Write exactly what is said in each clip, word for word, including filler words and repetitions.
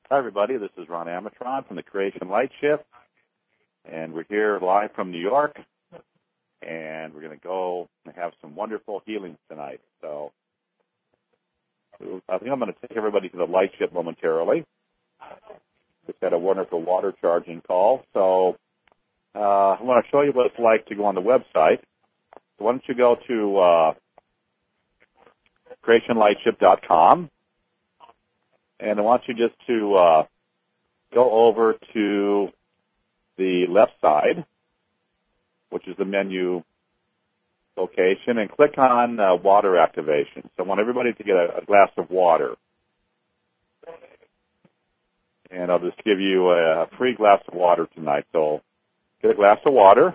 Hi, everybody. This is Ron Amatron from the Creation Light Shift, and we're here live from New York, and we're going to go and have some wonderful healings tonight. So I think I'm going to take everybody to the Light Shift momentarily. Just had a wonderful water charging call. So uh, I want to show you what it's like to go on the website. So why don't you go to uh, creation light shift dot com. And I want you just to uh, go over to the left side, which is the menu location, and click on uh, water activation. So I want everybody to get a, a glass of water. And I'll just give you a, a free glass of water tonight. So get a glass of water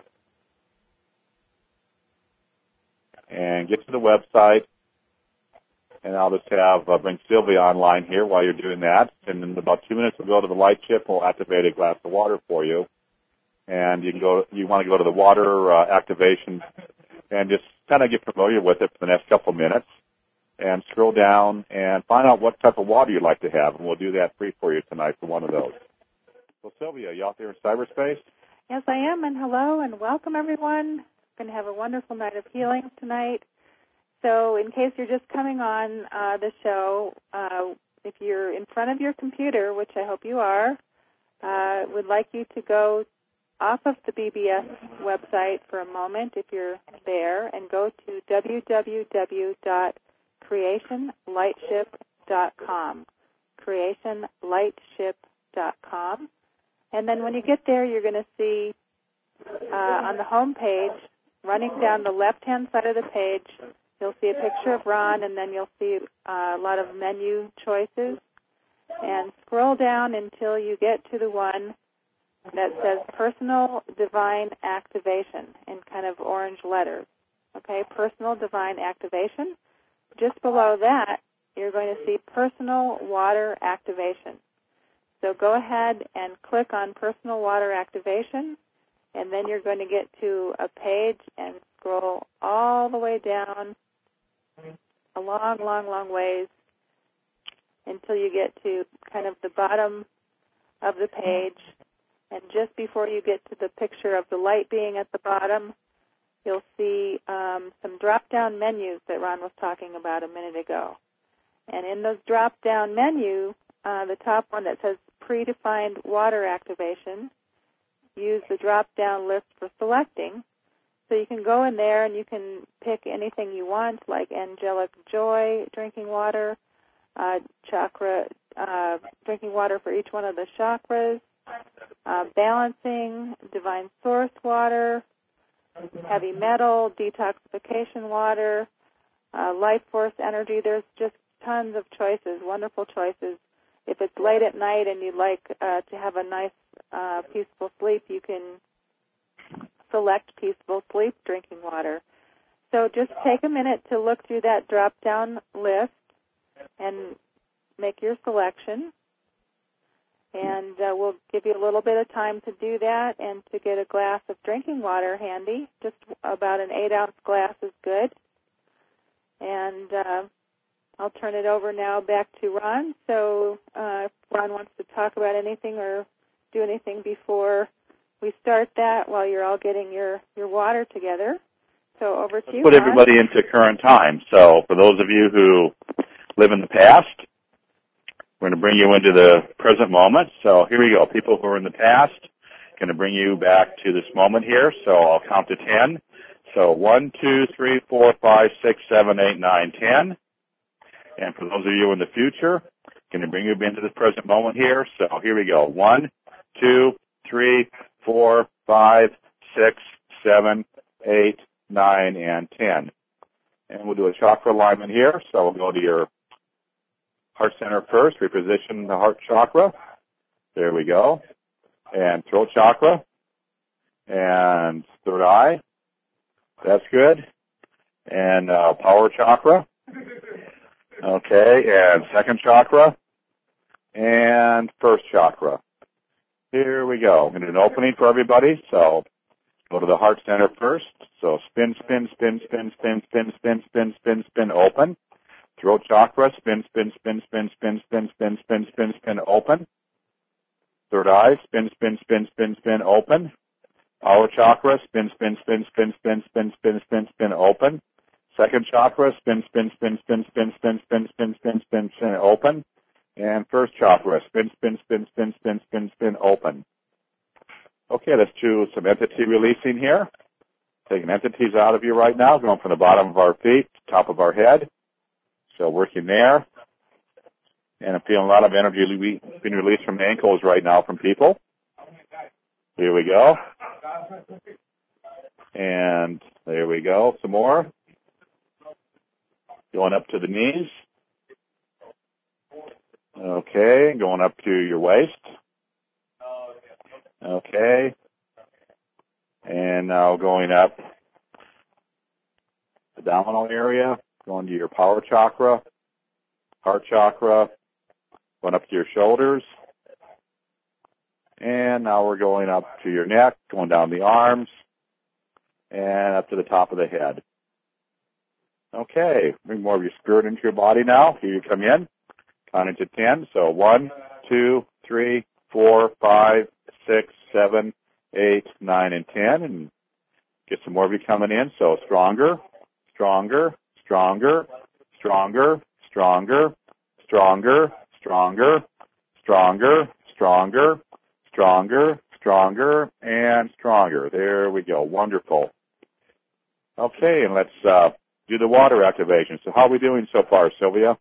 and get to the website. And I'll just have uh, bring Sylvia online here while you're doing that. And in about two minutes, we'll go to the light shift. We'll activate a glass of water for you. And you can go. You want to go to the water uh, activation and just kind of get familiar with it for the next couple of minutes. And scroll down and find out what type of water you'd like to have. And we'll do that free for you tonight for one of those. So Sylvia, you out there in cyberspace? Yes, I am. And hello and welcome, everyone. We're going to have a wonderful night of healing tonight. So in case you're just coming on uh, the show, uh, if you're in front of your computer, which I hope you are, uh, would like you to go off of the B B S website for a moment if you're there and go to w w w dot creation light shift dot com, creation light shift dot com. And then when you get there, you're going to see uh, on the home page, running down the left-hand side of the page, you'll see a picture of Ron, and then you'll see uh, a lot of menu choices. And scroll down until you get to the one that says Personal Divine Activation in kind of orange letters. Okay, Personal Divine Activation. Just below that, you're going to see Personal Water Activation. So go ahead and click on Personal Water Activation, and then you're going to get to a page and scroll all the way down a long, long, long ways until you get to kind of the bottom of the page. And just before you get to the picture of the light being at the bottom, you'll see um, some drop-down menus that Ron was talking about a minute ago. And in those drop-down menu, uh, the top one that says Predefined Water Activation, use the drop-down list for selecting. So you can go in there and you can pick anything you want, like angelic joy drinking water, uh, chakra uh, drinking water for each one of the chakras, uh, balancing, divine source water, heavy metal, detoxification water, uh, life force energy. There's just tons of choices, wonderful choices. If it's late at night and you'd like uh, to have a nice, uh, peaceful sleep, you can select peaceful sleep drinking water. So just take a minute to look through that drop-down list and make your selection. And uh, we'll give you a little bit of time to do that and to get a glass of drinking water handy. Just about an eight-ounce glass is good. And uh, I'll turn it over now back to Ron. So uh, if Ron wants to talk about anything or do anything before we start that while you're all getting your, your water together. So over to Let's you, put Ron. everybody into current time. So for those of you who live in the past, we're going to bring you into the present moment. So here we go. People who are in the past, going to bring you back to this moment here. So I'll count to ten. So one, two, three, four, five, six, seven, eight, nine, ten. And for those of you in the future, going to bring you into the present moment here. So here we go. One, two, three, four, five, six, seven, eight, nine, and ten. And we'll do a chakra alignment here. So we'll go to your heart center first. Reposition the heart chakra. There we go. And throat chakra. And third eye. That's good. And uh, power chakra. Okay. And second chakra. And first chakra. Here we go. I'm going to do an opening for everybody. So go to the heart center first. So spin, spin, spin, spin, spin, spin, spin, spin, spin, spin, open. Throat chakra, spin, spin, spin, spin, spin, spin, spin, spin, spin, spin, open. Third eye, spin, spin, spin, spin, spin, open. Power chakra, spin, spin, spin, spin, spin, spin, spin, spin, spin, open. Second chakra, spin, spin, spin, spin, spin, spin, spin, spin, spin, spin, spin, open. And first chakra, spin, spin, spin, spin, spin, spin, spin, open. Okay, let's do some entity releasing here. Taking entities out of you right now, going from the bottom of our feet, top of our head. So working there. And I'm feeling a lot of energy being released from the ankles right now from people. Here we go. And there we go. Some more. Going up to the knees. Okay, going up to your waist. Okay. And now going up the abdominal area, going to your power chakra, heart chakra, going up to your shoulders. And now we're going up to your neck, going down the arms, and up to the top of the head. Okay, bring more of your spirit into your body now. Here you come in. Counting to ten. So one, two, three, four, five, six, seven, eight, nine, and ten. And get some more of you coming in. So stronger, stronger, stronger, stronger, stronger, stronger, stronger, stronger, stronger, stronger, stronger, and stronger. There we go. Wonderful. Okay, and let's uh, do the water activation. So how are we doing so far, Sylvia?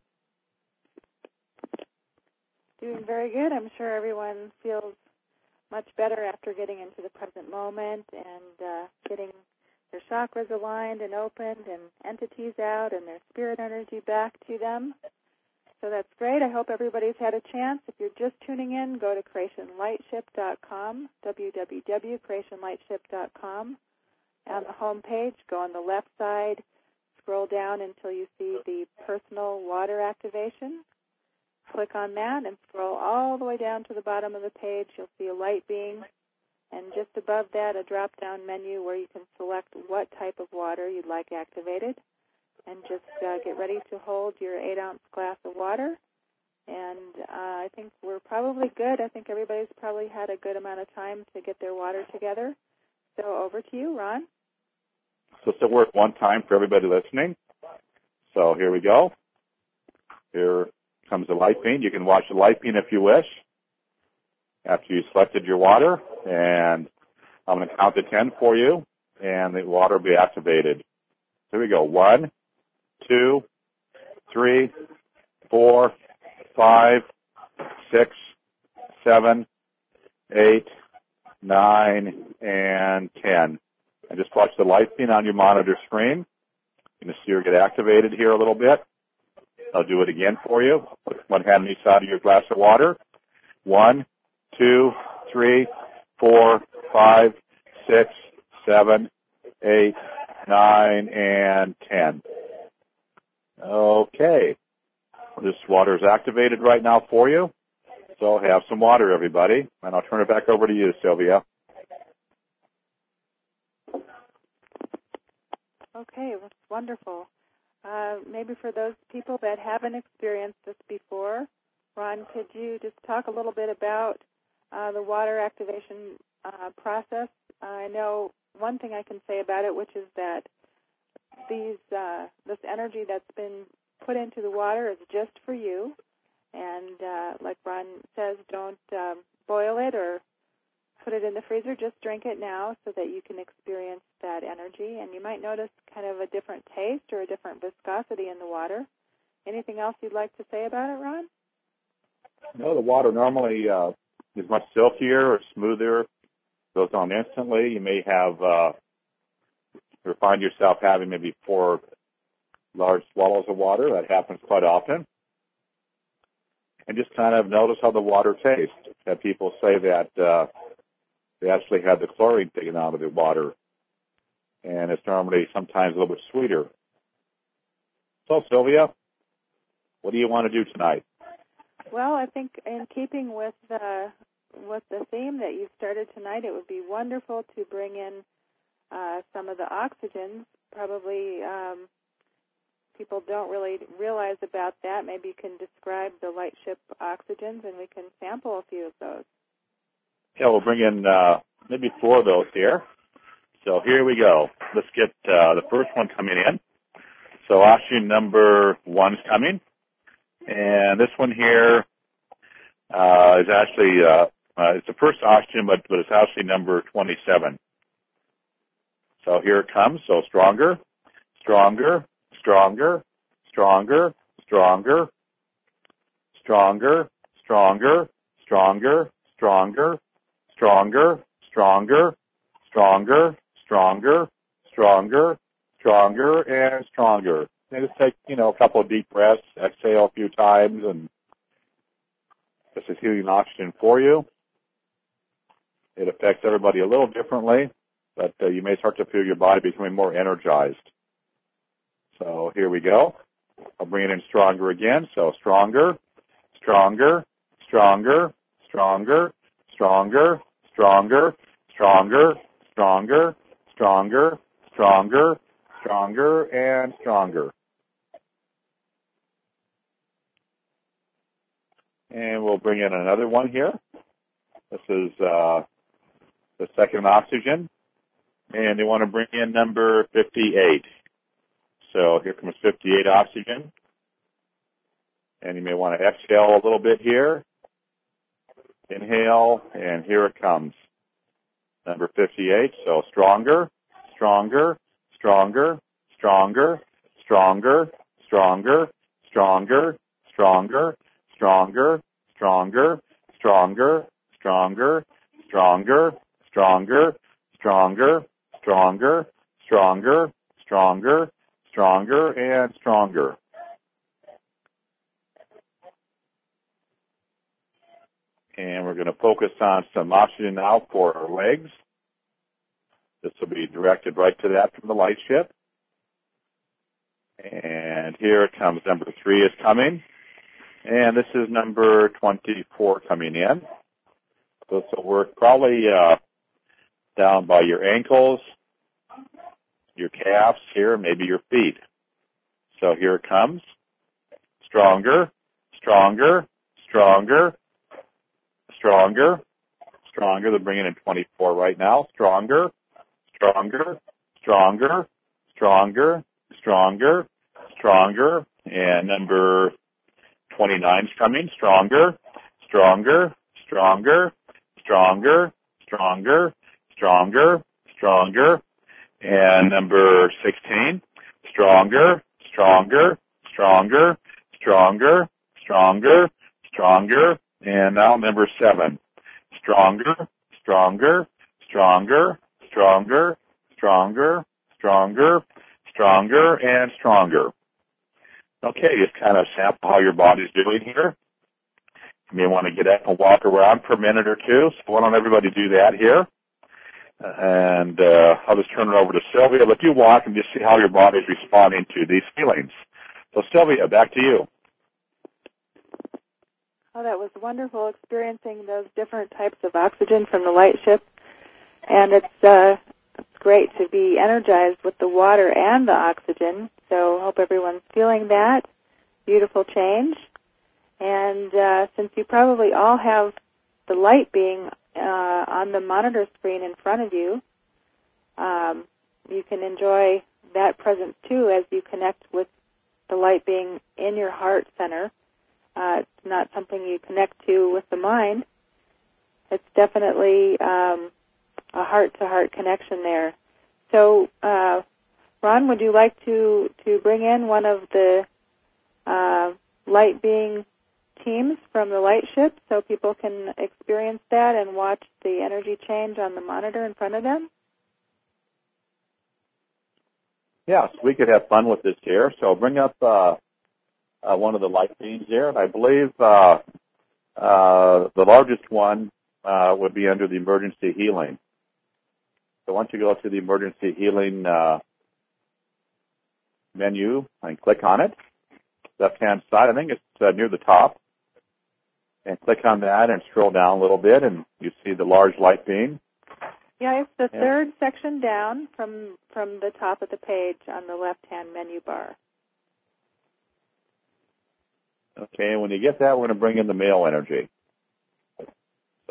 Doing very good. I'm sure everyone feels much better after getting into the present moment and uh, getting their chakras aligned and opened and entities out and their spirit energy back to them. So that's great. I hope everybody's had a chance. If you're just tuning in, go to creation lightship dot com, w w w dot creation lightship dot com. On the home page, go on the left side, scroll down until you see the personal water activation. Click on that and scroll all the way down to the bottom of the page. You'll see a light beam, and just above that, a drop-down menu where you can select what type of water you'd like activated. And just uh, get ready to hold your eight-ounce glass of water. And uh, I think we're probably good. I think everybody's probably had a good amount of time to get their water together. So over to you, Ron. So still work one time for everybody listening. So here we go. Here comes the light beam. You can watch the light beam if you wish after you selected your water. And I'm going to count to ten for you, and the water will be activated. Here we go. One, two, three, four, five, six, seven, eight, nine, and ten. And just watch the light beam on your monitor screen. You're going to see her get activated here a little bit. I'll do it again for you. Put one hand on each side of your glass of water. One, two, three, four, five, six, seven, eight, nine, and ten. Okay. This water is activated right now for you. So have some water, everybody. And I'll turn it back over to you, Sylvia. Okay, that's wonderful. Uh, maybe for those people that haven't experienced this before, Ron, could you just talk a little bit about uh, the water activation uh, process? I know one thing I can say about it, which is that these uh, this energy that's been put into the water is just for you. And uh, like Ron says, don't um, boil it or put it in the freezer. Just drink it now so that you can experience that energy. And you might notice kind of a different taste or a different viscosity in the water. Anything else you'd like to say about it, Ron? No, the water normally uh, is much silkier or smoother. Goes on instantly. You may have, uh, or find yourself having maybe four large swallows of water. That happens quite often. And just kind of notice how the water tastes. Have people say that uh, they actually had the chlorine taken out of the water, and it's normally sometimes a little bit sweeter. So, Sylvia, what do you want to do tonight? Well, I think in keeping with the with the theme that you started tonight, it would be wonderful to bring in uh, some of the oxygens. Probably um, people don't really realize about that. Maybe you can describe the light ship oxygens, and we can sample a few of those. Yeah, we'll bring in uh, maybe four of those here. So here we go. Let's get uh, the first one coming in. So oxygen number one is coming. And this one here uh, is actually, uh, uh, it's the first oxygen, but, but it's actually number twenty-seven. So here it comes. So stronger, stronger, stronger, stronger, stronger, stronger, stronger, stronger, stronger, stronger, stronger, stronger, stronger, stronger, stronger, and stronger. And just take, you know, a couple of deep breaths, exhale a few times, and this is healing oxygen for you. It affects everybody a little differently, but uh, you may start to feel your body becoming more energized. So here we go. I'll bring it in stronger again. So stronger, stronger, stronger, stronger, stronger, stronger, stronger, stronger, stronger, stronger, stronger, and stronger. And we'll bring in another one here. This is uh, the second oxygen. And you want to bring in number fifty-eight. So here comes fifty-eight oxygen. And you may want to exhale a little bit here. Inhale, and here it comes. Number fifty-eight. So stronger, stronger, stronger, stronger, stronger, stronger, stronger, stronger, stronger, stronger, stronger, stronger, stronger, stronger, stronger, stronger, stronger, stronger, stronger, and stronger. And we're going to focus on some oxygen now for our legs. This will be directed right to that from the light ship. And here it comes. Number three is coming. And this is number twenty-four coming in. This will work probably uh, down by your ankles, your calves here, maybe your feet. So here it comes. Stronger, stronger, stronger, stronger, stronger. They're bringing in twenty-four right now. Stronger, stronger, stronger, stronger, stronger, stronger. And number twenty-nine is coming. Stronger, stronger, stronger, stronger, stronger, stronger, stronger. And number sixteen, stronger, stronger, stronger, stronger, stronger, stronger. And now number seven, stronger, stronger, stronger, stronger, stronger, stronger, stronger, and stronger. Okay, just kind of sample how your body's doing here. You may want to get up and walk around for a minute or two. So why don't everybody do that here? And uh, I'll just turn it over to Sylvia. Let you walk and just see how your body's responding to these feelings. So Sylvia, back to you. Oh, that was wonderful, experiencing those different types of oxygen from the light ship. And it's, uh, it's great to be energized with the water and the oxygen. So I hope everyone's feeling that. Beautiful change. And uh, since you probably all have the light being uh, on the monitor screen in front of you, um, you can enjoy that presence too as you connect with the light being in your heart center. Uh, it's not something you connect to with the mind. It's definitely um, a heart-to-heart connection there. So, uh, Ron, would you like to, to bring in one of the uh, light being teams from the light ship so people can experience that and watch the energy change on the monitor in front of them? Yes, we could have fun with this here. So bring up uh, uh, one of the light beams here. And I believe uh, uh, the largest one uh, would be under the emergency healing. So once you go to the emergency healing uh, menu and click on it, left-hand side, I think it's uh, near the top, and click on that and scroll down a little bit, and you see the large light beam. Yeah, it's the yeah. third section down from from the top of the page on the left-hand menu bar. Okay, and when you get that, we're going to bring in the male energy.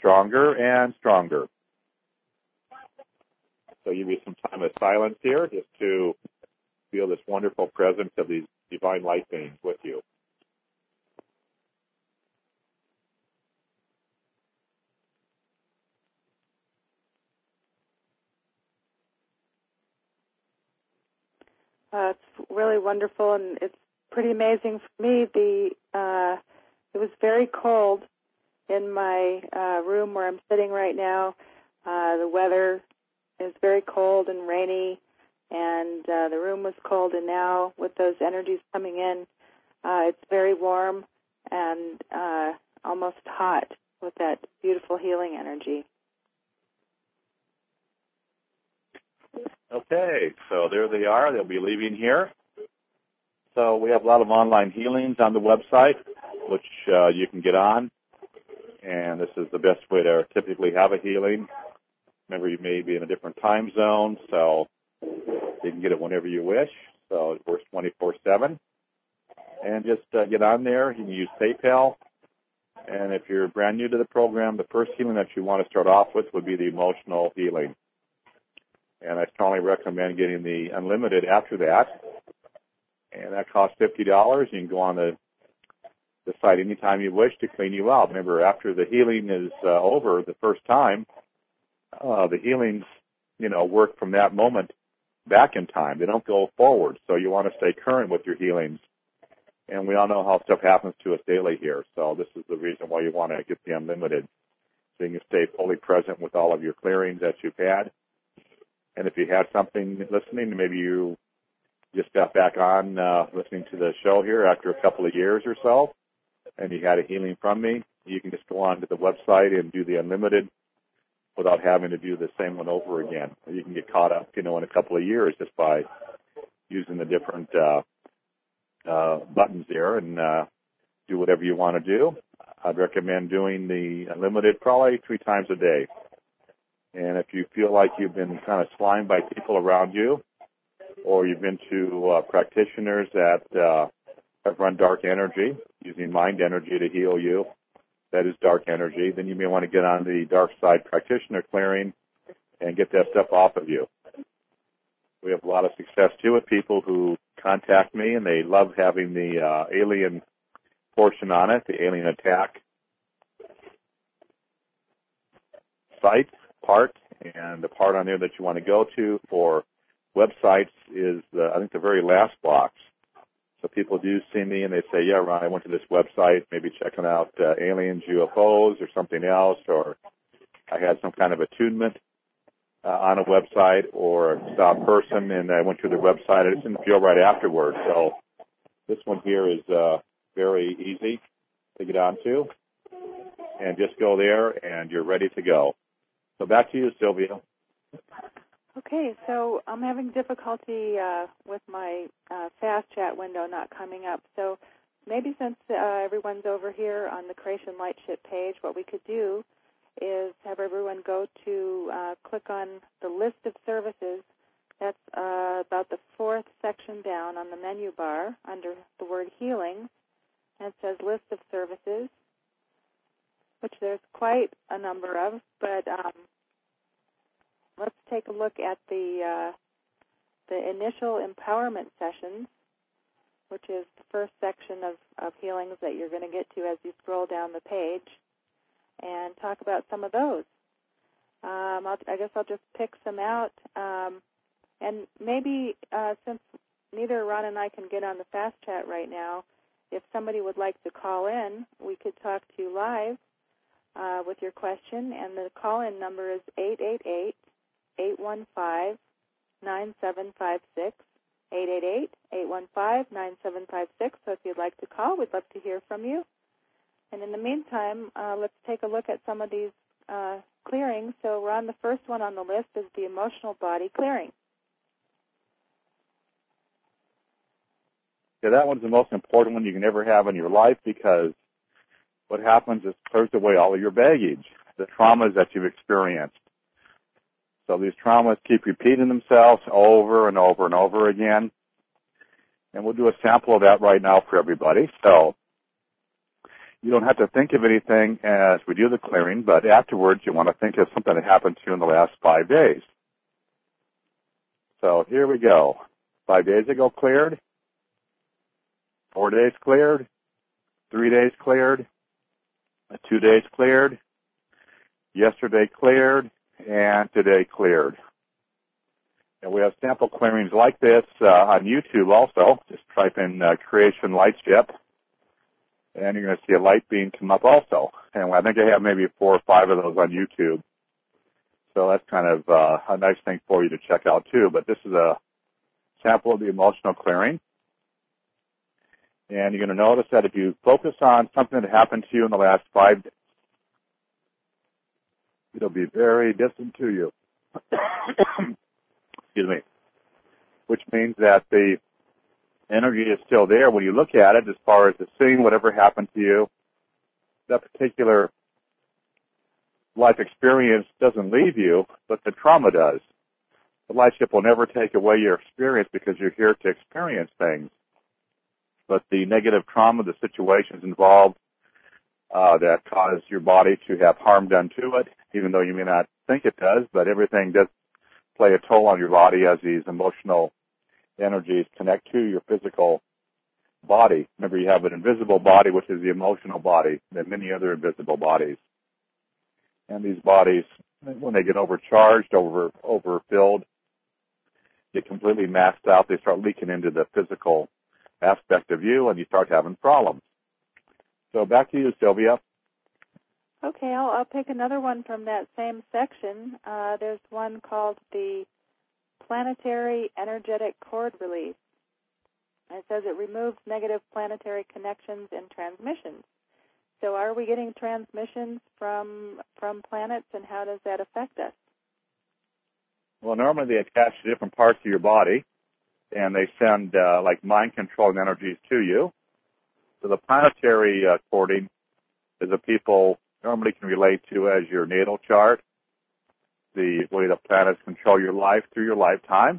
stronger and stronger. So give you some time of silence here just to feel this wonderful presence of these divine light beings with you. Uh, it's really wonderful, and it's pretty amazing for me. The uh, it was very cold in my uh, room where I'm sitting right now. Uh, the weather is very cold and rainy, and uh, the room was cold. And now, with those energies coming in, uh, it's very warm and uh, almost hot with that beautiful healing energy. Okay, so there they are. They'll be leaving here. So we have a lot of online healings on the website, which uh, you can get on. And this is the best way to typically have a healing. Remember, you may be in a different time zone, so you can get it whenever you wish. So it works twenty-four seven. And just uh, get on there. You can use PayPal. And if you're brand new to the program, the first healing that you want to start off with would be the emotional healing. And I strongly recommend getting the unlimited after that. And that costs fifty dollars. You can go on the, the site anytime you wish to clean you out. Remember, after the healing is uh, over the first time, uh, the healings, you know, work from that moment back in time. They don't go forward. So you want to stay current with your healings. And we all know how stuff happens to us daily here. So this is the reason why you want to get the unlimited. So you can stay fully present with all of your clearings that you've had. And if you had something listening, maybe you just got back on uh, listening to the show here after a couple of years or so, and you had a healing from me, you can just go on to the website and do the unlimited without having to do the same one over again. You can get caught up, you know, in a couple of years just by using the different uh, uh, buttons there and uh, do whatever you want to do. I'd recommend doing the unlimited probably three times a day. And if you feel like you've been kind of slimed by people around you, or you've been to uh, practitioners that uh, have run dark energy, using mind energy to heal you, that is dark energy, then you may want to get on the dark side practitioner clearing and get that stuff off of you. We have a lot of success, too, with people who contact me, and they love having the uh, alien portion on it, the alien attack site part, and the part on there that you want to go to for websites is, the, I think, the very last box. So people do see me and they say, yeah, Ron, I went to this website, maybe checking out uh, aliens, U F Os, or something else, or I had some kind of attunement uh, on a website, or saw a person and I went to the website. I just didn't feel right afterwards. So this one here is uh, very easy to get onto, and just go there and you're ready to go. So back to you, Sylvia. Okay, so I'm having difficulty uh, with my uh, fast chat window not coming up. So maybe since uh, everyone's over here on the Creation Lightship page, what we could do is have everyone go to uh, click on the list of services. That's uh, about the fourth section down on the menu bar under the word healing. And it says list of services, which there's quite a number of, but um, let's take a look at the uh, the initial empowerment sessions, which is the first section of, of healings that you're going to get to as you scroll down the page, and talk about some of those. Um, I'll, I guess I'll just pick some out, um, and maybe uh, since neither Ron and I can get on the fast chat right now, if somebody would like to call in, we could talk to you live uh, with your question, and the call-in number is eight eight eight, eight one five, nine seven five six, eight eight eight, eight one five, nine seven five six. So if you'd like to call, we'd love to hear from you. And in the meantime, uh, let's take a look at some of these uh, clearings. So, Ron, the first one on the list is the emotional body clearing. Yeah, that one's the most important one you can ever have in your life, because what happens is it clears away all of your baggage, the traumas that you've experienced. So these traumas keep repeating themselves over and over and over again. And we'll do a sample of that right now for everybody. So You don't have to think of anything as we do the clearing, but afterwards you want to think of something that happened to you in the last five days. So here we go. Five days ago cleared, four days cleared, three days cleared, two days cleared, yesterday cleared, and today cleared. And we have sample clearings like this uh, on YouTube also. Just type in uh, Creation Light Ship, and you're going to see a light beam come up also. And I think I have maybe four or five of those on YouTube. So that's kind of uh, a nice thing for you to check out too. But this is a sample of the emotional clearing. And you're going to notice that if you focus on something that happened to you in the last five days, it'll be very distant to you. Excuse me. Which means that the energy is still there when you look at it as far as the seeing whatever happened to you. That particular life experience doesn't leave you, but the trauma does. The light ship will never take away your experience because you're here to experience things. But the negative trauma, the situations involved uh, that cause your body to have harm done to it, even though you may not think it does, but everything does play a toll on your body as these emotional energies connect to your physical body. Remember, you have an invisible body, which is the emotional body, and many other invisible bodies. And these bodies, when they get overcharged, over overfilled, get completely maxed out, they start leaking into the physical aspect of you, and you start having problems. So back to you, Sylvia. Okay, I'll, I'll pick another one from that same section. Uh, there's one called the Planetary Energetic Cord Release. And it says it removes negative planetary connections and transmissions. So are we getting transmissions from from planets, and how does that affect us? Well, normally they attach to different parts of your body, and they send uh, like mind-controlling energies to you. So the planetary uh, cording is a people normally can relate to as your natal chart, the way the planets control your life through your lifetime.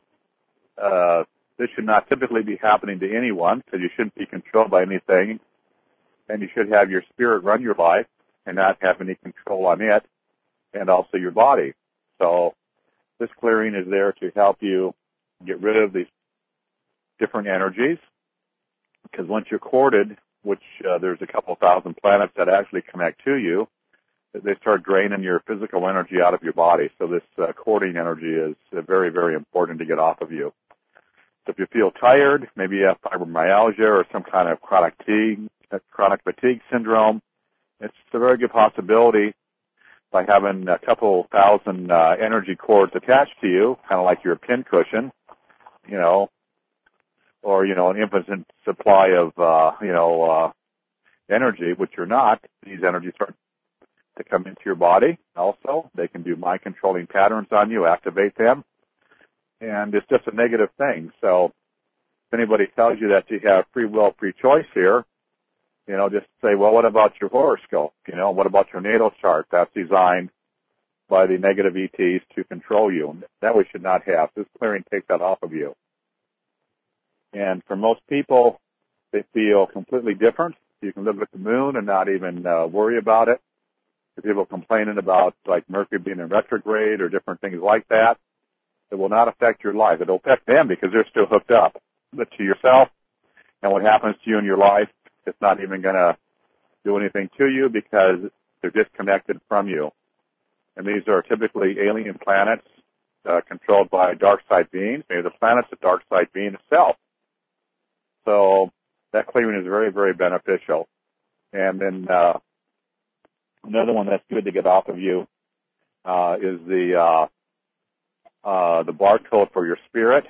Uh, this should not typically be happening to anyone because you shouldn't be controlled by anything, and you should have your spirit run your life and not have any control on it, and also your body. So this clearing is there to help you get rid of these different energies, because once you're corded, which uh, there's a couple thousand planets that actually connect to you, they start draining your physical energy out of your body. So this uh, cording energy is uh, very, very important to get off of you. So if you feel tired, maybe you have fibromyalgia or some kind of chronic fatigue, chronic fatigue syndrome, it's a very good possibility by having a couple thousand uh, energy cords attached to you, kind of like your pin cushion, you know, or, you know, an infinite supply of, uh, you know, uh, energy, which you're not. These energies start to come into your body also. They can do mind-controlling patterns on you, activate them, and it's just a negative thing. So if anybody tells you that you have free will, free choice here, you know, just say, well, what about your horoscope? You know, what about your natal chart? That's designed by the negative E Ts to control you. That we should not have. This clearing takes that off of you. And for most people, they feel completely different. You can live with the moon and not even uh, worry about it. If people complaining about like Mercury being in retrograde or different things like that, it will not affect your life. It will affect them because they're still hooked up. But to yourself and what happens to you in your life, it's not even going to do anything to you because they're disconnected from you. And these are typically alien planets uh, controlled by dark side beings. Maybe the planet's a dark side being itself. So that clearing is very, very beneficial. And then uh, another one that's good to get off of you uh, is the uh, uh, the barcode for your spirit.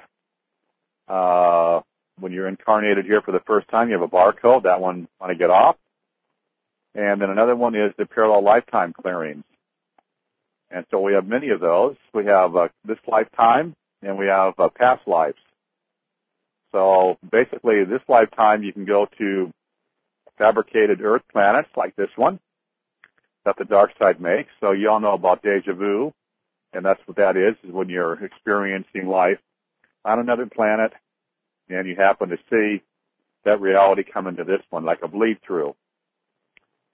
Uh, when you're incarnated here for the first time, you have a barcode. That one I want to get off. And then another one is the parallel lifetime clearings. And so we have many of those. We have uh, this lifetime, and we have uh, past lives. So basically, this lifetime, you can go to fabricated Earth planets like this one that the dark side makes. So you all know about deja vu, and that's what that is, is when you're experiencing life on another planet, and you happen to see that reality come into this one like a bleed through.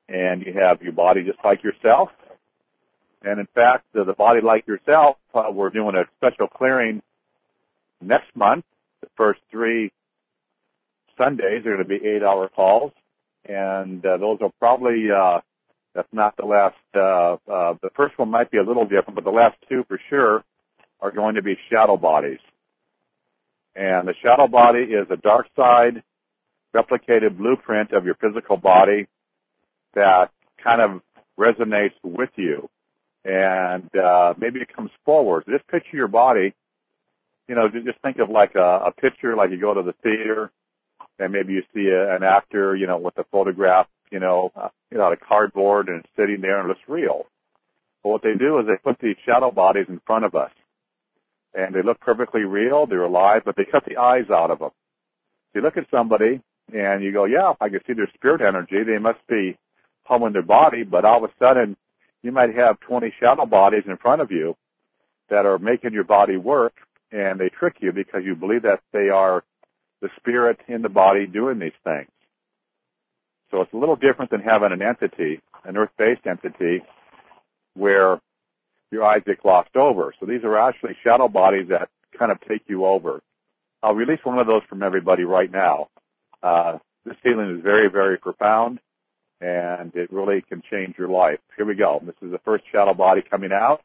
and you have your body just like yourself. And in fact, the, the body like yourself, uh, we're doing a special clearing next month. The first three Sundays are going to be eight-hour calls, and uh, those will probably, uh, that's not the last, uh, uh, the first one might be a little different, but the last two for sure are going to be shadow bodies. And the shadow body is a dark side replicated blueprint of your physical body that kind of resonates with you. And uh, maybe it comes forward. Just picture your body, you know, just think of like a, a picture, like you go to the theater and maybe you see a, an actor, you know, with a photograph, you know, uh, you know, out of cardboard and it's sitting there and it looks real. But what they do is they put these shadow bodies in front of us. And they look perfectly real, they're alive, but they cut the eyes out of them. So you look at somebody and you go, yeah, I can see their spirit energy. They must be home in their body, but all of a sudden you might have twenty shadow bodies in front of you that are making your body work, and they trick you because you believe that they are the spirit in the body doing these things. So it's a little different than having an entity, an earth-based entity, where your eyes get glossed over. So these are actually shadow bodies that kind of take you over. I'll release one of those from everybody right now. Uh, this feeling is very, very profound, and it really can change your life. Here we go. This is the first shadow body coming out.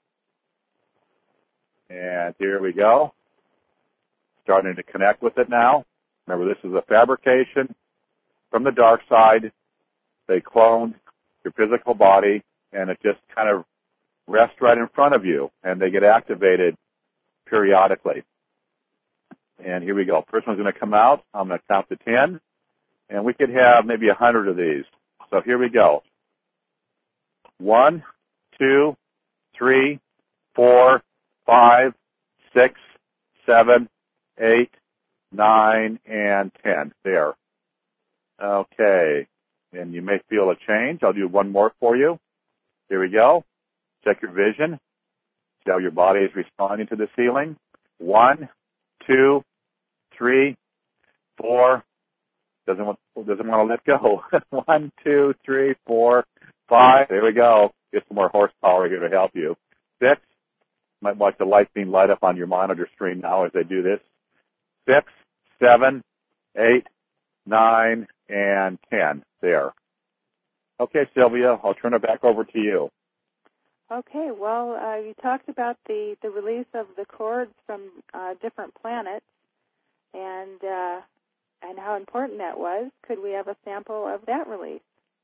And here we go. Starting to connect with it now. Remember, this is a fabrication from the dark side. They cloned your physical body, and it just kind of rests right in front of you, and they get activated periodically. And here we go. First one's going to come out. I'm going to count to ten, and we could have maybe a hundred of these. So here we go. One, two, three, four, five, six, seven, eight, nine, and ten. There. Okay. And you may feel a change. I'll do one more for you. Here we go. Check your vision. See how your body is responding to this healing. One, two, three, four. Doesn't want, doesn't want to let go. One, two, three, four, five. There we go. Get some more horsepower here to help you. Six. Might watch the light beam light up on your monitor screen now as they do this. Six, seven, eight, nine, and ten. There. Okay, Sylvia, I'll turn it back over to you. Okay, well, uh, you talked about the, the release of the cords from uh, different planets and uh, and how important that was. Could we have a sample of that release?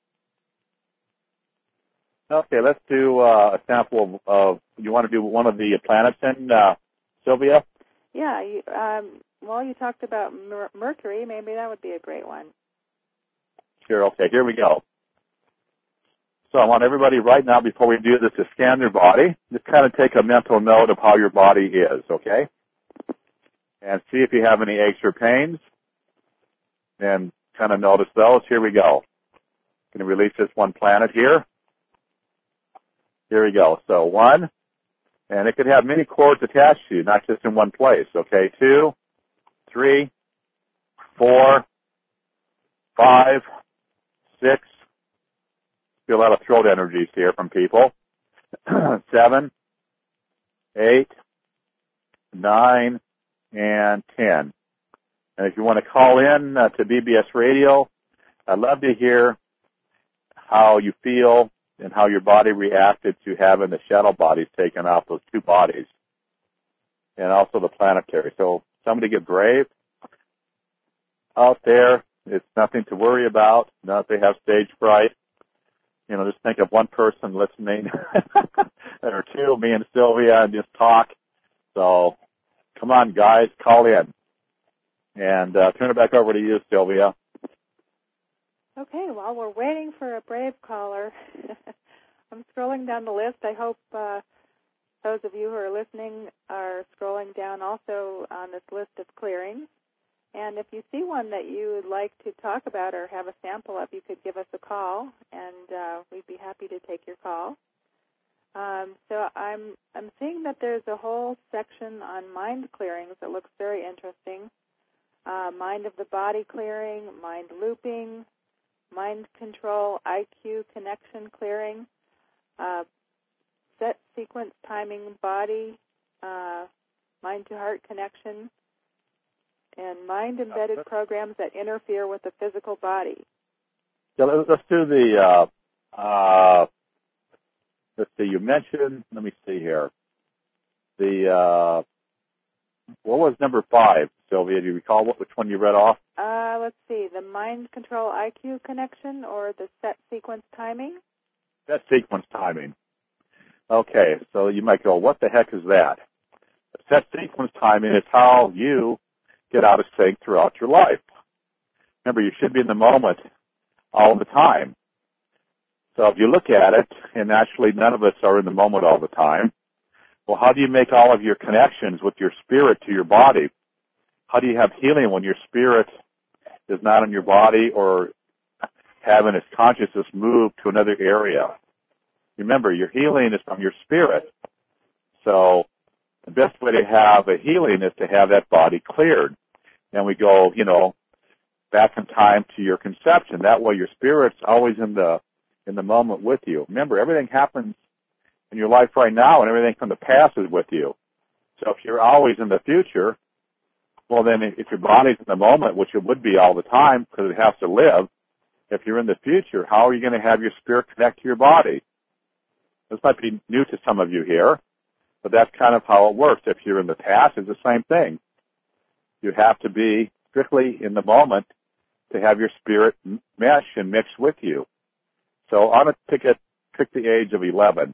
Okay, let's do uh, a sample of, of, you want to do one of the planets then, uh, Sylvia? Yeah, you, um, well, you talked about Mer- Mercury. Maybe that would be a great one. Sure, okay, here we go. So I want everybody right now, before we do this, to scan their body. Just kind of take a mental note of how your body is, okay? And see if you have any aches or pains. And kind of notice those. Here we go. Going to release this one planet here. Here we go. So one, and it could have many cords attached to you, not just in one place, okay? Two, three, four, five, six. Feel a lot of throat energies here from people. Seven, eight, nine, and ten. And if you want to call in uh, to B B S Radio, I'd love to hear how you feel and how your body reacted to having the shadow bodies taken off those two bodies, and also the planetary. So somebody get brave out there. It's nothing to worry about. Not if they have stage fright. You know, just think of one person listening, or two, me and Sylvia, and just talk. So come on, guys, call in. And uh, turn it back over to you, Sylvia. Okay, while we're waiting for a brave caller, I'm scrolling down the list. I hope uh, those of you who are listening are scrolling down also on this list of clearings. And if you see one that you would like to talk about or have a sample of, you could give us a call, and uh, we'd be happy to take your call. Um, so I'm I'm seeing that there's a whole section on mind clearings that looks very interesting. Uh, mind of the body clearing, mind looping, mind control, I Q connection clearing, uh, set sequence timing body, uh, mind-to-heart connection, and mind-embedded programs that interfere with the physical body. Yeah, let's do the, uh, uh, let's see, you mentioned, let me see here, the, uh, what was number five, Sylvia? Do you recall what, which one you read off? Uh, let's see, the mind control I Q connection or the set sequence timing? Set sequence timing. Okay, so you might go, what the heck is that? Set sequence timing is how you get out of sync throughout your life. Remember, you should be in the moment all the time. So if you look at it, and actually none of us are in the moment all the time, well, how do you make all of your connections with your spirit to your body? How do you have healing when your spirit is not in your body or having its consciousness move to another area? Remember, your healing is from your spirit. So the best way to have a healing is to have that body cleared. And we go, you know, back in time to your conception. That way your spirit's always in the in the moment with you. Remember, everything happens in your life right now, and everything from the past is with you. So if you're always in the future, well, then if your body's in the moment, which it would be all the time because it has to live, if you're in the future, how are you going to have your spirit connect to your body? This might be new to some of you here, but that's kind of how it works. If you're in the past, it's the same thing. You have to be strictly in the moment to have your spirit mesh and mix with you. So I'm going to pick, a, pick the age of eleven.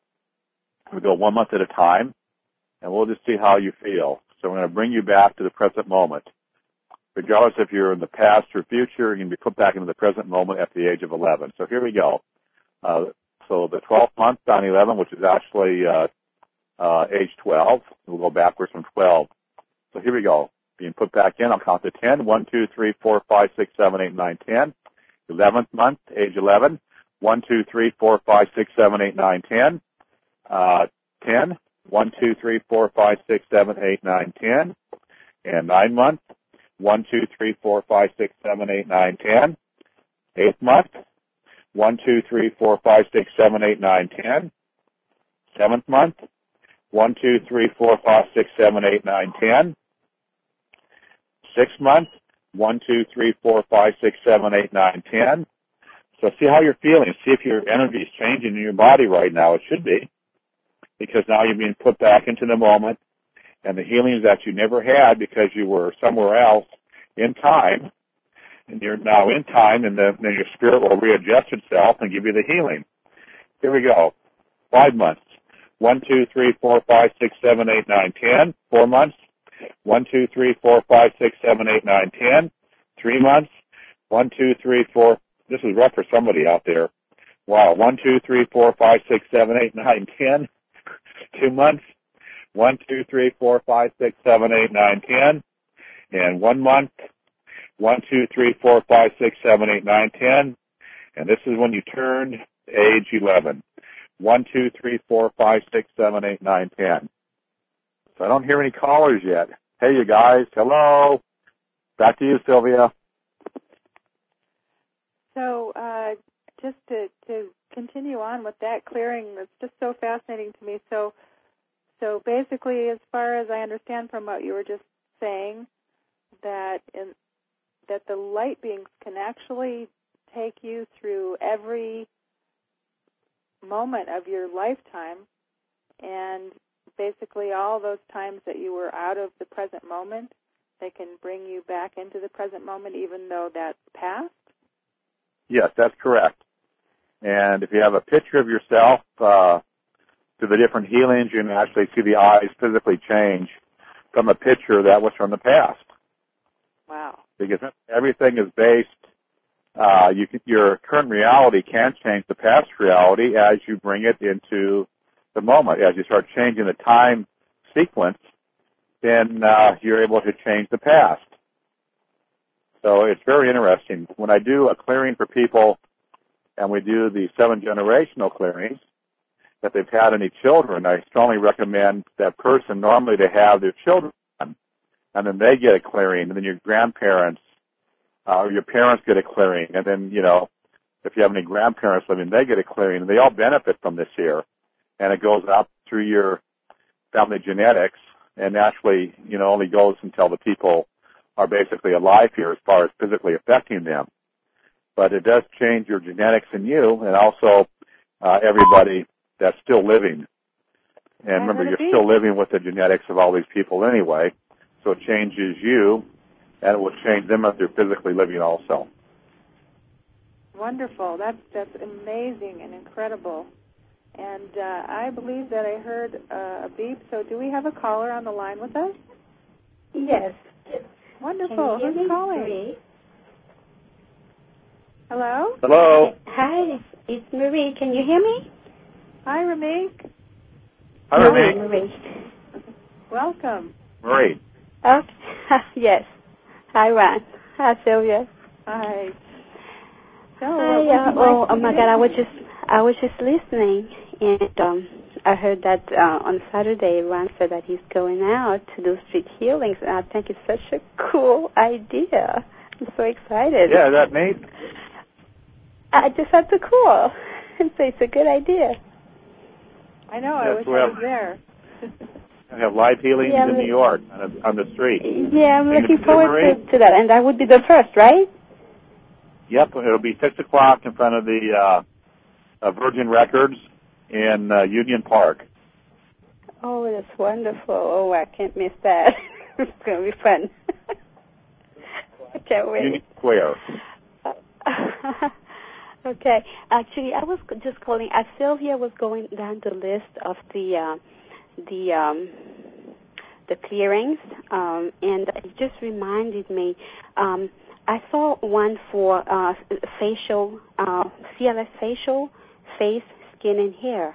We go one month at a time, and we'll just see how you feel. So we're going to bring you back to the present moment. Regardless if you're in the past or future, you can be put back into the present moment at the age of eleven. So here we go. Uh, so the twelfth month on eleven, which is actually uh, uh, age twelve. We'll go backwards from twelve. So here we go. Being put back in, I'll count to ten. one, two, three, four, five, six, seven, eight, nine, ten. eleventh month, age eleven. one, two, three, four, five, six, seven, eight, nine, ten. Uh, ten. one, two, three, four, five, six, seven, eight, nine, ten. And nine month. one, two, three, four, five, six, seven, eight, nine, ten. Eighth month. one, two, three, four, five, six, seven, eight, nine, ten. Seventh month. one, two, three, four, five, six, seven, eight, nine, ten. Sixth month. one, two, three, four, five, six, seven, eight, nine, ten. So see how you're feeling. See if your energy is changing in your body right now. It should be, because now you're being put back into the moment, and the healings that you never had because you were somewhere else in time, and you're now in time, and then your spirit will readjust itself and give you the healing. Here we go. Five months. One, two, three, four, five, six, seven, eight, nine, ten. Four months. One, two, three, four, five, six, seven, eight, nine, ten. Three months. One, two, three, four. This is rough for somebody out there. Wow. One, two, three, four, five, six, seven, eight, nine, ten. Two months. One, two, three, four, five, six, seven, eight, nine, ten. And one month. One, two, three, four, five, six, seven, eight, nine, ten. And this is when you turned age eleven. One, two, three, four, five, six, seven, eight, nine, ten. So I don't hear any callers yet. Hey, you guys. Hello. Back to you, Sylvia. So uh, just to, to continue on with that clearing, it's just so fascinating to me. So, so basically, as far as I understand from what you were just saying, that in, that the light beings can actually take you through every moment of your lifetime, and basically all those times that you were out of the present moment, they can bring you back into the present moment even though that's past? Yes, that's correct. And if you have a picture of yourself uh, to the different healings, you can actually see the eyes physically change from a picture that was from the past. Wow. Because everything is based, uh, you can, your current reality can change the past reality as you bring it into the moment. As you start changing the time sequence, then uh, you're able to change the past. So it's very interesting. When I do a clearing for people, and we do the seven generational clearings, if they've had any children, I strongly recommend that person normally to have their children, and then they get a clearing, and then your grandparents uh, or your parents get a clearing, and then, you know, if you have any grandparents living, they get a clearing, and they all benefit from this here. And it goes up through your family genetics, and naturally, you know, only goes until the people are basically alive here as far as physically affecting them. But it does change your genetics in you, and also uh, everybody that's still living. And remember, you're still living with the genetics of all these people anyway, so it changes you, and it will change them if they're physically living also. Wonderful. That's, that's amazing and incredible. And uh, I believe that I heard uh, a beep, so do we have a caller on the line with us? Yes. Wonderful. Who's calling? Marie? Hello? Hello. Hi, it's Marie. Can you hear me? Hi, Ramik. Hi, Ramik. Hi, Marie. Welcome. Marie. Oh, yes. Hi, Ron. Hi, Sylvia. Hi. So, Hi, uh, oh, oh my God, I was just, I was just listening, and um, I heard that uh, on Saturday, Ron said that he's going out to do street healings, and I think it's such a cool idea. I'm so excited. Yeah, is that neat? I just had to call and say it's a good idea. I know, yes, I wish I was there. We have live healings yeah, in New York on, a, on the street. Yeah, I'm looking forward to, to that, and that would be the first, right? Yep, it'll be six o'clock in front of the uh, uh, Virgin Records in uh, Union Park. Oh, that's wonderful. Oh, I can't miss that. It's going to be fun. I can't wait. Union Square. Okay. Actually, I was just calling, as Sylvia was going down the list of the uh, the um, the clearings, um, and it just reminded me, um, I saw one for uh, facial, uh, C L S facial, face, skin, and hair.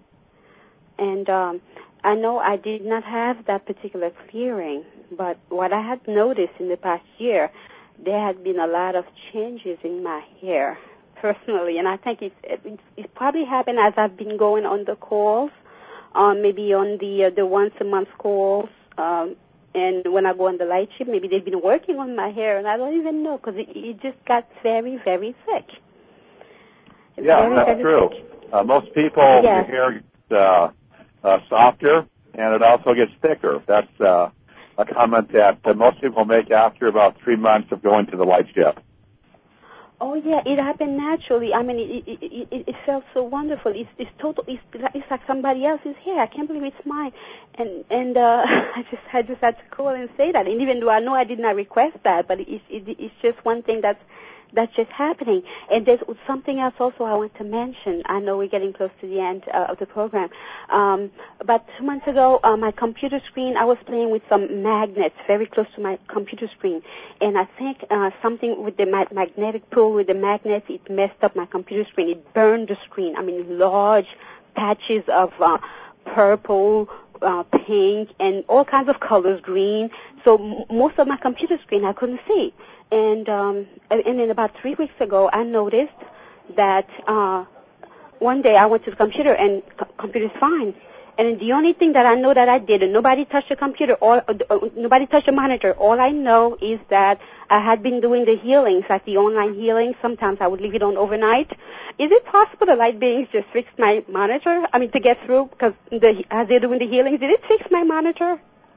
And um, I know I did not have that particular clearing, but what I had noticed in the past year, there had been a lot of changes in my hair personally, and I think it, it, it probably happened as I've been going on the calls, um, maybe on the uh, the once a month calls, um, and when I go on the light shift, maybe they've been working on my hair, and I don't even know because it, it just got very, very thick. It's yeah, very, that's very true. Uh, most people, yes. the hair gets uh, uh, softer, and it also gets thicker. That's uh, a comment that uh, most people make after about three months of going to the light shift. Oh yeah, it happened naturally. I mean, it it it, it felt so wonderful. It's it's total. It's it's like somebody else's hair. I can't believe it's mine. And and uh, I just I just had to call and say that. And even though I know I did not request that, but it's it, it's just one thing that's that's just happening. And there's something else also I want to mention. I know we're getting close to the end uh, of the program. Um, about two months ago, uh, my computer screen, I was playing with some magnets very close to my computer screen. And I think uh, something with the ma- magnetic pull with the magnets, it messed up my computer screen. It burned the screen. I mean, large patches of uh, purple, uh, pink, and all kinds of colors, green. So m- most of my computer screen I couldn't see. And um, and then about three weeks ago, I noticed that uh, one day I went to the computer and c- computer's fine. And the only thing that I know that I did, and nobody touched the computer, or uh, nobody touched the monitor. All I know is that I had been doing the healings, like the online healings. Sometimes I would leave it on overnight. Is it possible the light beings just fixed my monitor? I mean, to get through, because the, as they're doing the healings, did it fix my monitor?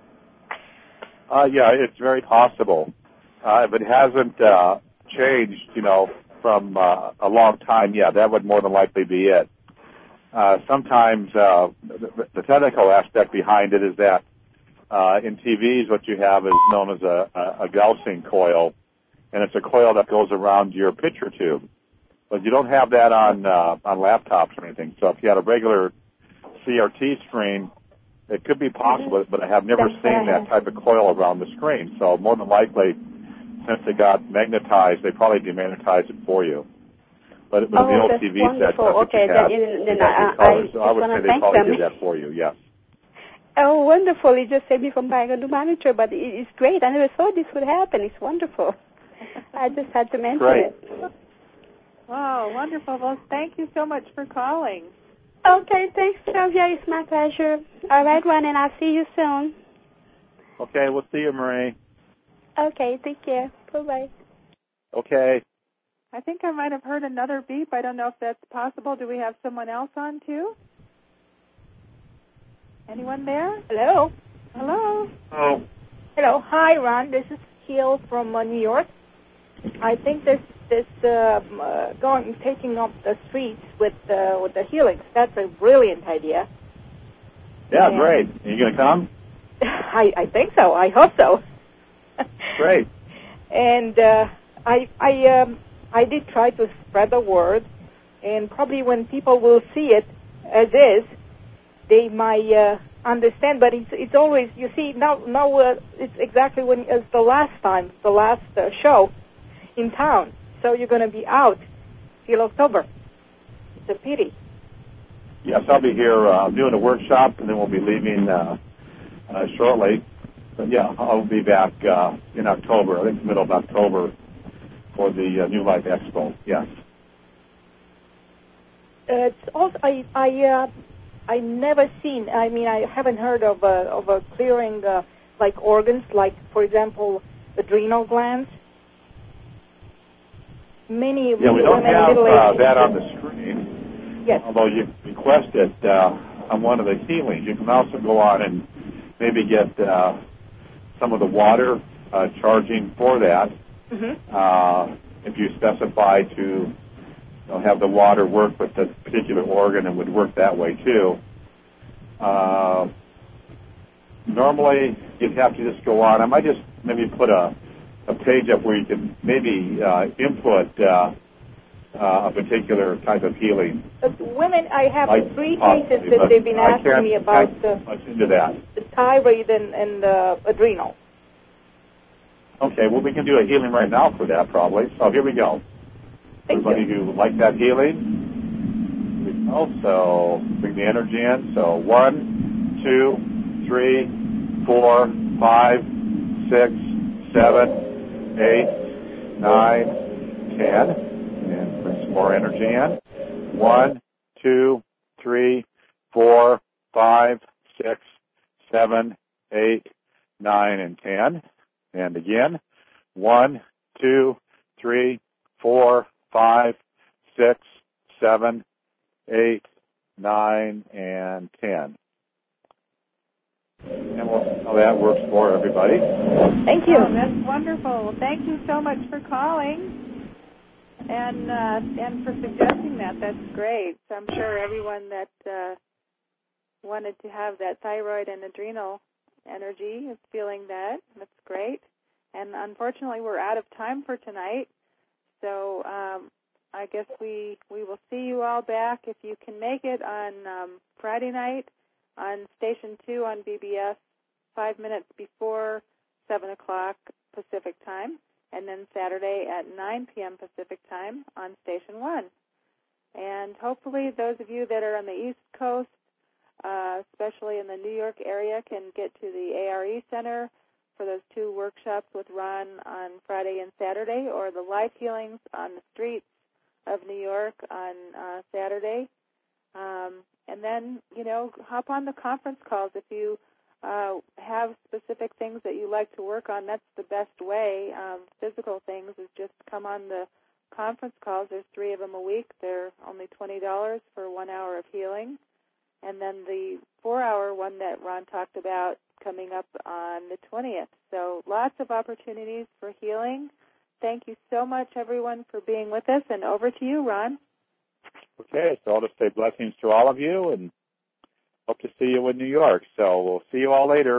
Uh, yeah, it's very possible. Uh, if it hasn't uh, changed, you know, from uh, a long time, yeah, that would more than likely be it. Uh, sometimes uh, the, the technical aspect behind it is that uh, in T Vs what you have is known as a, a, a Gaussian coil, and it's a coil that goes around your picture tube. But you don't have that on uh, on laptops or anything. So if you had a regular C R T screen, it could be possible, but I have never That's seen that type of coil around the screen. So more than likely, since it got magnetized, they probably demagnetized it for you. But it was oh, the old that's T V wonderful. set. Okay, that then, then I, I, I, I, so I would say they probably them. did that for you, yes. Oh, wonderful. It just saved me from buying a new monitor, but it, it's great. I never thought this would happen. It's wonderful. I just had to mention great. it. Wow, wonderful. Well, thank you so much for calling. Okay, thanks, Sylvia. It's my pleasure. All right, Ron, and I'll see you soon. Okay, we'll see you, Marie. Okay, take care. Bye-bye. Okay. I think I might have heard another beep. I don't know if that's possible. Do we have someone else on, too? Anyone there? Hello. Hello. Oh. Hello. Hi, Ron. This is Hill from uh, New York. I think this this uh, uh, going taking up the streets with uh, with the healings. That's a brilliant idea. Yeah, and great. Are you going to come? I I think so. I hope so. Great. And uh, I I um, I did try to spread the word, and probably when people will see it as is, they might uh, understand. But it's it's always, you see, now now uh, it's exactly when as the last time, the last uh, show in town. So you're going to be out till October. It's a pity. Yes, I'll be here uh, doing a workshop, and then we'll be leaving uh, uh, shortly. But yeah, I'll be back uh, in October. I think the middle of October for the uh, New Life Expo. Yes. Uh, it's also I I uh, I never seen. I mean, I haven't heard of a of a clearing uh, like organs, like for example, adrenal glands. Many Yeah, we don't women, have middle uh, age. that on the screen. Yes. Although you request it uh, on one of the healings, you can also go on and maybe get uh, some of the water uh, charging for that. Mm-hmm. Uh, if you specify to you know, have the water work with the particular organ, it would work that way too. Uh, normally, you'd have to just go on. I might just maybe put a, a page up where you can maybe uh, input uh, uh, a particular type of healing. But women, I have Like, three possibly, cases that but they've been I asking can't me about get uh, much into that. the thyroid and, and uh, adrenal. Okay, well, we can do a healing right now for that, probably. So here we go. Thank Everybody you. who like that healing, here we go. So bring the energy in. So one, two, three, four, five, six, seven, eight, nine, ten. And bring some more energy in. One, two, three, four, five, six, seven, eight, nine, and ten. And again, one, two, three, four, five, six, seven, eight, nine, and ten. And we'll see how that works for everybody. Thank you. Oh, that's wonderful. Thank you so much for calling and uh, and for suggesting that. That's great. So I'm sure everyone that uh, wanted to have that thyroid and adrenal energy is feeling that. That's great. And unfortunately, we're out of time for tonight. So um, I guess we we will see you all back if you can make it on um, Friday night on Station two on B B S, five minutes before seven o'clock Pacific time, and then Saturday at nine p.m. Pacific time on Station one. And hopefully those of you that are on the East Coast, uh, especially in the New York area, can get to the A R E Center for those two workshops with Ron on Friday and Saturday, or the life healings on the streets of New York on uh, Saturday. Um, and then, you know, hop on the conference calls. If you uh, have specific things that you like to work on, that's the best way. Um, physical things is just come on the conference calls. There's three of them a week. They're only twenty dollars for one hour of healing. And then the four-hour one that Ron talked about coming up on the twentieth. So lots of opportunities for healing. Thank you so much, everyone, for being with us. And over to you, Ron. Okay, so I'll just say blessings to all of you and hope to see you in New York. So we'll see you all later.